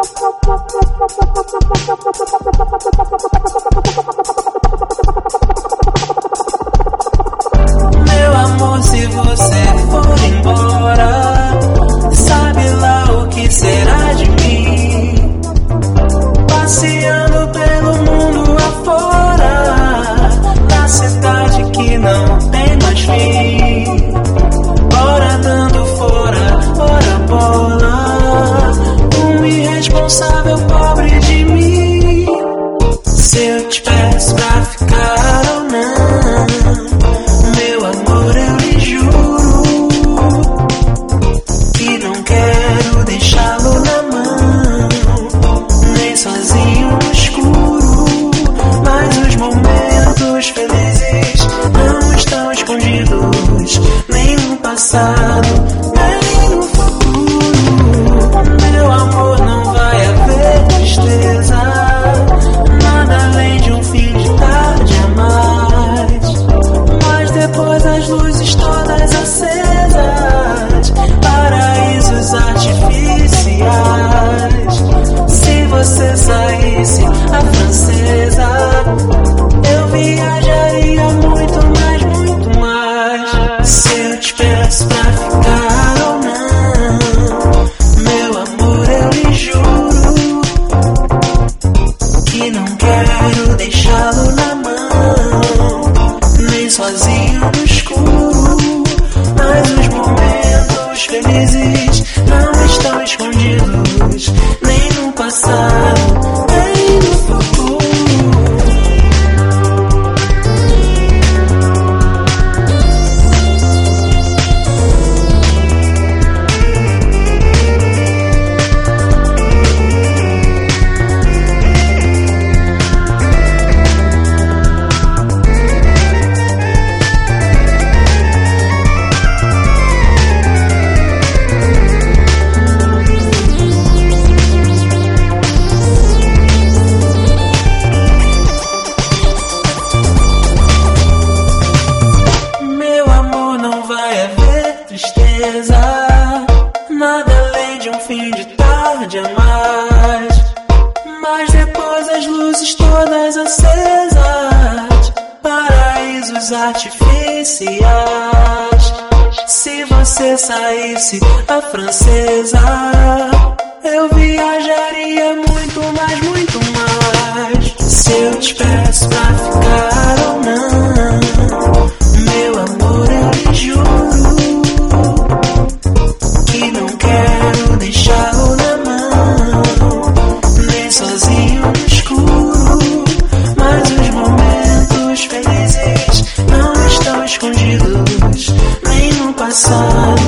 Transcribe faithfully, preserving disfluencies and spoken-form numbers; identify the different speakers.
Speaker 1: Meu amor, se você for embora, sabe lá o que será de mim? Passeando pelo mundo afora, na cidade que não tem mais fim. Ora dando fora, ora bola, um irresponsável pobre de mim. Se eu te peço pra ficar ou não, meu amor, eu lhe juro que não quero deixá-lo na mão, nem sozinho no escuro. Mas os momentos felizes não estão escondidos, nem no passado, nem no futuro. Meu amor, não vai haver tristeza, nada além de um fim de tarde a mais. Mas depois das luzes todas acesas, paraísos artificiais. Se você saísse a francesa, eu viajaria muito mais, muito mais. Se eu te peço pra ficar ou não, meu amor, eu lhe juro que não quero deixá-lo na mão, nem sozinho no escuro. Mas os momentos felizes não estão escondidos, nem no passado, nem no futuro. Nada além de um fim de tarde a mais. Mas depois as luzes todas acesas, paraísos artificiais. Se você saísse a francesa, eu viajaria muito mais, muito mais. Se eu te peço pra ficar ou não, meu amor, eu lhe juro que não quero deixá-lo na mão, nem sozinho no escuro. Mas os momentos felizes não estão escondidos, nem no passado,